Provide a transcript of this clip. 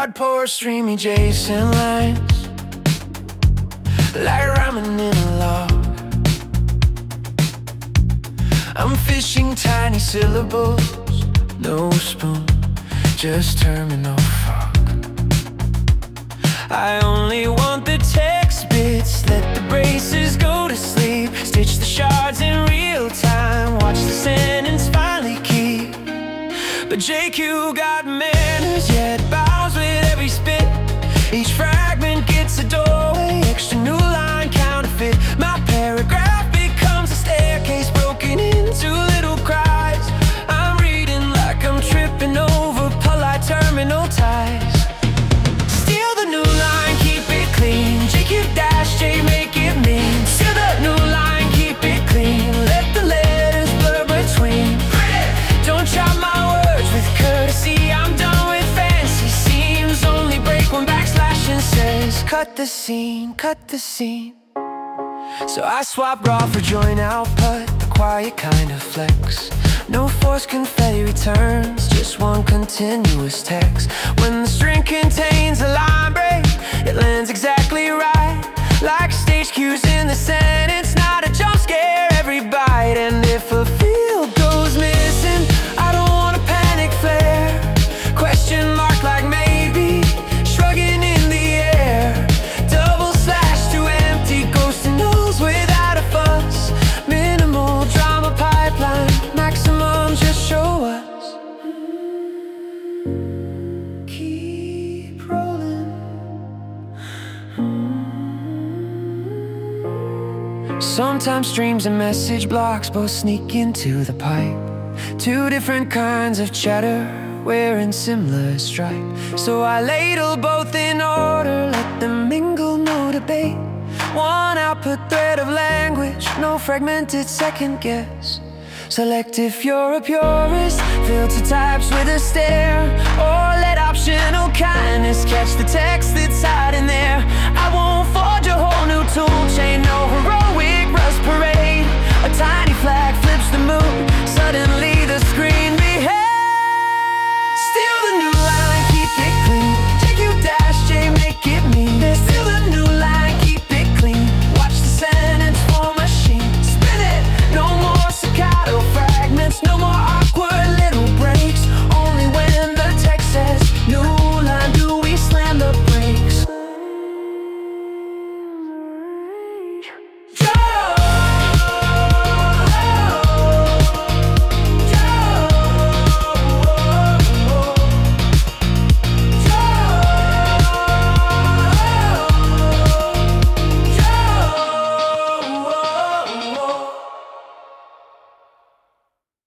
I'd pour streamy Jason lines like ramen in a log. I'm fishing tiny syllables, no spoon, just terminal fog. I only want the text bits, let the braces go to sleep. Stitch the shards in real time, watch the sentence finally keep. But JQ got manners, yet bows with every spit. Each fragment gets a doorway, extra new line, counterfeit. My paragraph becomes a staircase broken into little cries. I'm reading like I'm tripping over polite terminal ties. Steal the new line, keep it clean. JQ dash J, make it mean. Steal the new line, keep it clean. Let the letters blur between. Don't chop my words with courtesy. I'm done with fancy seams. Only break when backslashing says cut the scene, cut the scene. So I swap raw for joint output, the quiet kind of flex. No forced confetti returns, just one continuous text. When the string contains a line break, it lands exactly right, like stage cues in the sentence, not a jump scare every bite. And if a field goes missing, I don't want a panic flare. Question mark like maybe, shrugging in the air. Double slash to empty, ghosting nulls without a fuss. Minimal drama pipeline, maximum just show us. Keep rolling. Sometimes streams and message blocks both sneak into the pipe. Two different kinds of chatter wearing similar stripe. So I ladle both in order, let them mingle, no debate. One output thread of language, no fragmented second guess. Select if you're a purist, filter types with a stare, or let optional kindness catch the text that's hiding there. I won't forge a whole new tool chain